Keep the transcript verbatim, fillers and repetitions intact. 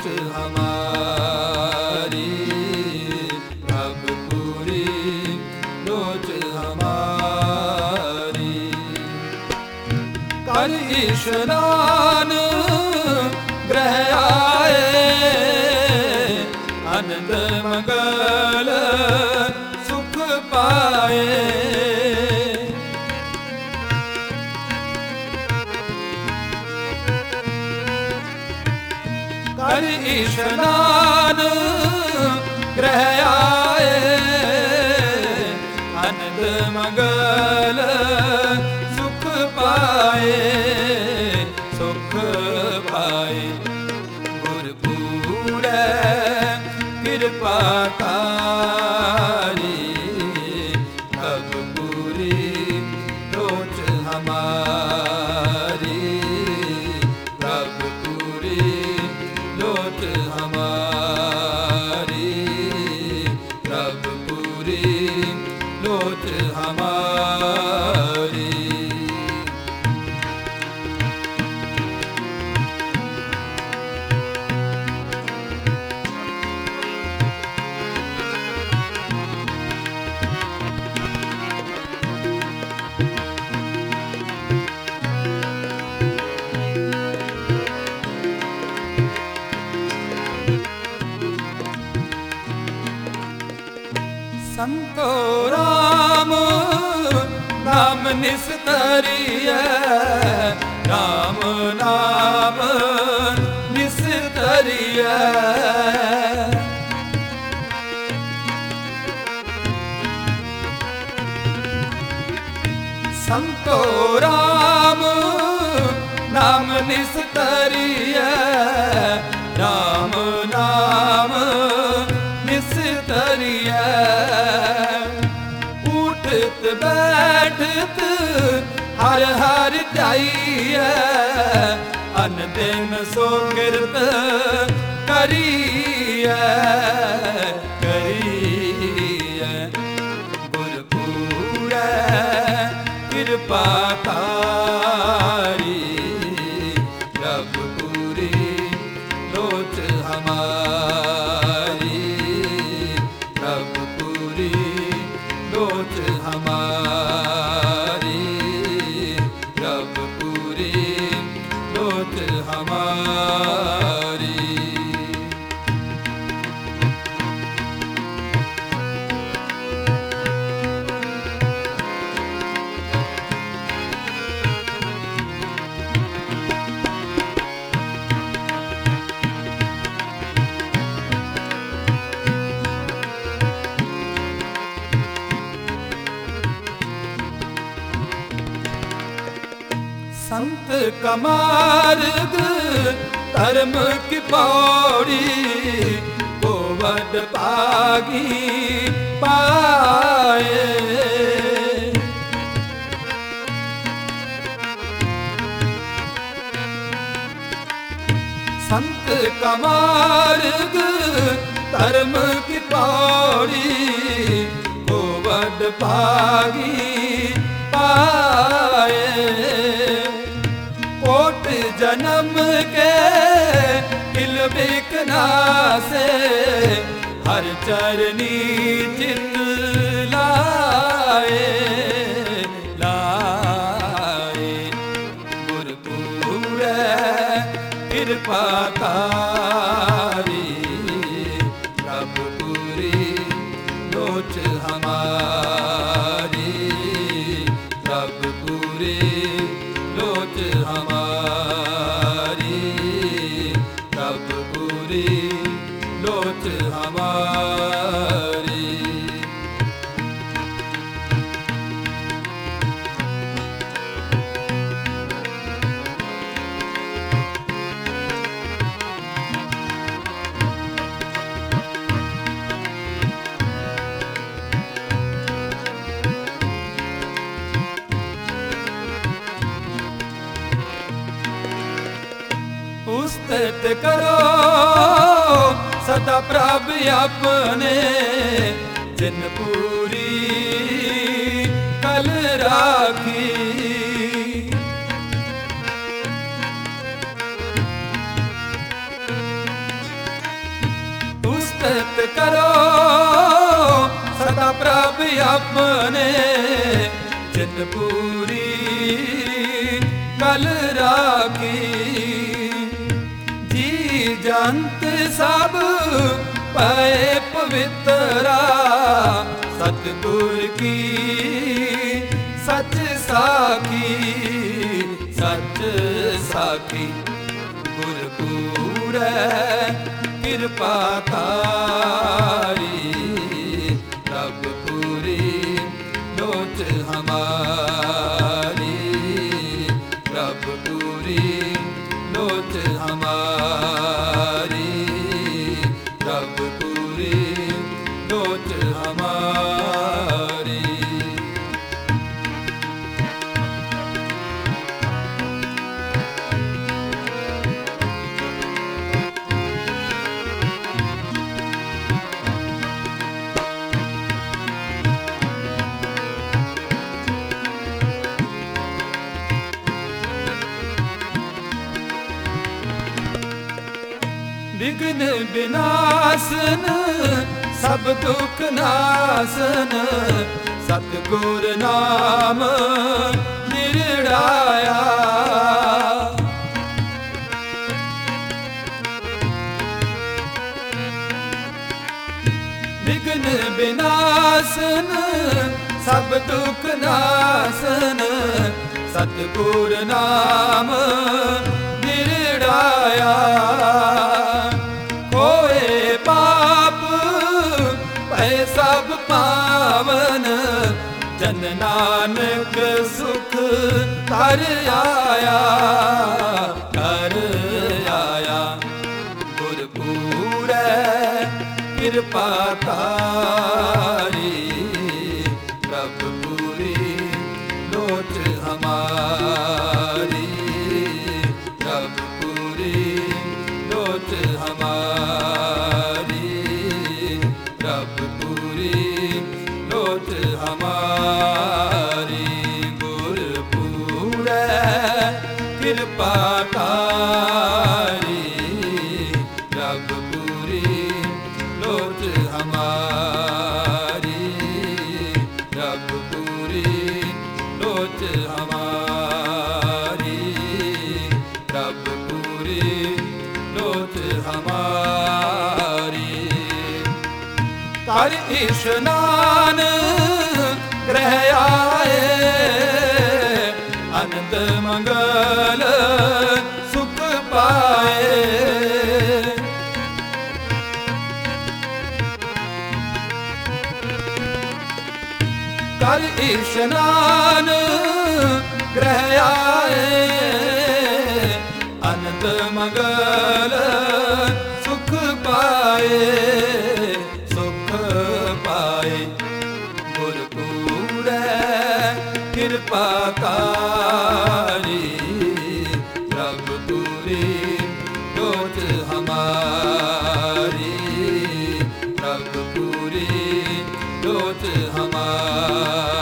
हमारी, अब पूरी लोच हमारी। कर स्नान ग्रह आए, आनंद मंगल सुख पाए। कर स्नान ग्रह आए, आनंद मंगल सुख पाए, सुख पाए। गुरपुर कृपा तारी, अब पूरी लोच हमारी, अब पूरी लोच हमारी, अब पूरी लोच हमारी। संतो राम नाम निस्तरिय, राम नाम निस्तरिय। संतो राम नाम निस्तरिय, राम नाम निस्तरिय। उठत बैठत हर हर जाइए, अन दिन सो किरत करिए, करिए। गुरपुर कृपा तारी, अब पूरी लोच हमारी, अब पूरी लोच हमारी, अब पूरी लोच हमारी। संत का मार्ग धर्म की पौड़ी, गोवध पागी पाए। संत का मार्ग धर्म की पौड़ी, गोवध पागी पाए। कोट जन्म के किल बिकना से, हर चरनी चित लाए, लाए। गुरपुर कृपा तारी, अब पूरी लोच हमारी, अब पूरी लोच हमारी, अब पूरी लोच हमारी। उस्तत करो सदा प्रभ अपने, जिन पूरी कल राखी। ਸਤਿ ਕਰੋ ਸਦਾ ਪ੍ਰਭ ਆਪਣੇ, ਜਿਨ ਪੂਰੀ ਕਲ ਰਾਖੀ। ਜੀ ਜੰਤ ਸਭ ਪਏ ਪਵਿੱਤਰਾ, ਸਤਿਗੁਰ ਕੀ ਸਚ ਸਾਖੀ। ਸਚ ਸਾਖੀ ਗੁਰ ਪੂਰੈ ਕਿਰਪਾ ਤਾਰੀ, ਪ੍ਰਭ ਪੂਰੀ ਲੋਚ ਹਮਾਰੀ। ਪ੍ਰਭ ਪੂਰੀ ਲੋਚ ਹਮਾਰੀ, ਪ੍ਰਭ ਪੂਰੀ ਲੋਚ ਹਮਾਰੀ। ਵਿਘਨ ਵਿਨਾਸ਼ਨ ਸਭ ਦੁਖ ਨਾਸਨ, ਸਤਿਗੁਰ ਨਾਮ ਨਿਰੜਾਇਆ। ਵਿਘਨ ਵਿਨਾਸ਼ਨ ਸਭ ਦੁਖ ਨਾਸਨ, ਸਤਿਗੁਰ ਨਾਮ ਨਿਰੜਾਇਆ। ਹੋਏ ਪਾਪ ਭੈ ਸਭ ਪਾਵਨ, ਜਨ ਨਾਨਕ ਸੁਖ ਕਰ ਆਇਆ। ਕਰ ਆਇਆ ਗੁਰ ਪੂਰੈ ਕਿਰਪਾ ਤਾਰੀ, ਪ੍ਰਭ ਪੂਰੀ ਲੋਚ ਹਮਾਰੀ। ਪ੍ਰਭ ਪੂਰੀ ਲੋਚ ਹਮਾਰੀ, ਪ੍ਰਭ ਪੂਰੀ ਲੋਚ ਹਮਾਰੀ। ਗੁਰ ਪੂਰੈ ਕਿਰਪਾ ਤਾਰੀ, ਪ੍ਰਭ ਪੂਰੀ ਲੋਚ ਹਮਾਰੀ। ਪ੍ਰਭ ਪੂਰੀ ਲੋਚ ਹਮਾਰੀ, ਪ੍ਰਭ ਪੂਰੀ ਲੋਚ ਹਮਾਰੀ। ਕਰ ਇਸ਼ਨਾਨ ਗ੍ਰਹਿ ਆਏ, ਅਨੰਦ ਮੰਗਲ ਸੁਖ ਪਾਏ। ਕਰ ਇਸ਼ਨਾਨ ਗ੍ਰਹਿ ਆਏ, ਅਨੰਦ ਮੰਗਲ ਸੁਖ ਪਾਏ। ਸੁਖ ਪਾਏ ਗੁਰ ਪੂਰੈ ਕਿਰਪਾ ਤਾਰੀ, ਪ੍ਰਭ ਪੂਰੀ ਲੋਚ ਹਮਾਰੀ। ਪ੍ਰਭ ਪੂਰੀ ਲੋਚ ਹਮਾਰੀ।